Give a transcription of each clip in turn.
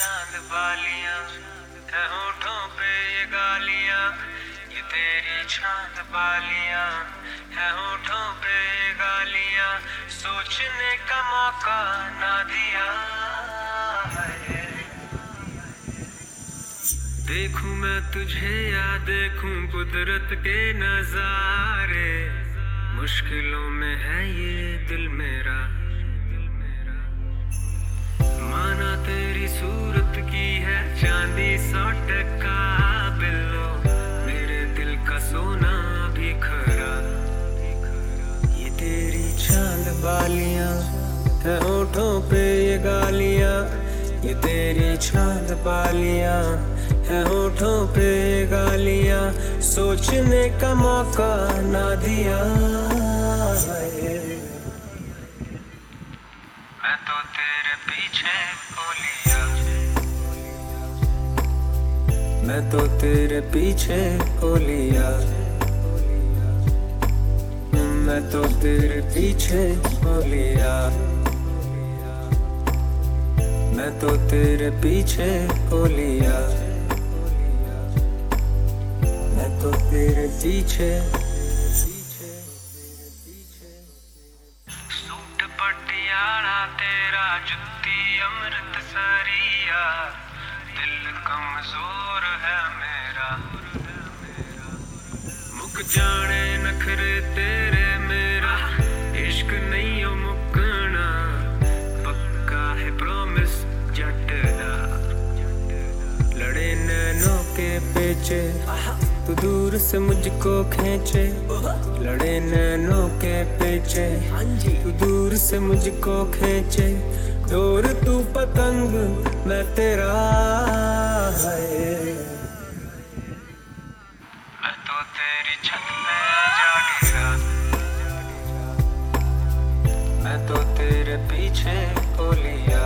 चांद बालियां है होठों पे ये गालियां, ये तेरी चांद बालियां है होठों पे ये गालियां, सोचने का मौका ना दिया है। देखूं मैं तुझे या देखूं कुदरत के नजारे, मुश्किलों में है ये दिल मेरा। माना तेरी सूरत की है चांदी 100% बिल्लो, मेरे दिल का सोना भी खरा। ये तेरी चांद बालियां है होठों पे ये गालियां, ये तेरी चांद बालियां है होठों पे ये गालियां, सोचने का मौका ना दिया है। मैं तो तेरे पीछे हो लिया, मैं तो तेरे पीछे हो लिया, मैं तो तेरे पीछे हो लिया, मैं तो तेरे पीछे हो लिया, मैं तो तेरे पीछे। सूट पटियाला तेरा जुत्ती अमृतसरिया, दिल कमजोर है मेरा। मुक जाने नखरे तेरे मेरा, इश्क नहीं हो मुकना, पक्का है प्रॉमिस जट दा। लड़े नैनों के पेचे तू दूर से मुझको खींचे, लड़े नैनों के पेचे तू दूर से मुझको खींचे, दूर तू पतंग मैं तेरा है। मैं तो तेरी छत पे जा गिरा, मैं तो तेरे पीछे हो लिया,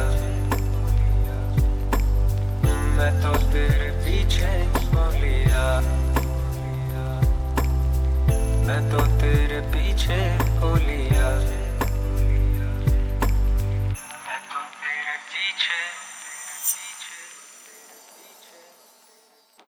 मैं तो तेरे पीछे हो लिया, मैं तो तेरे पीछे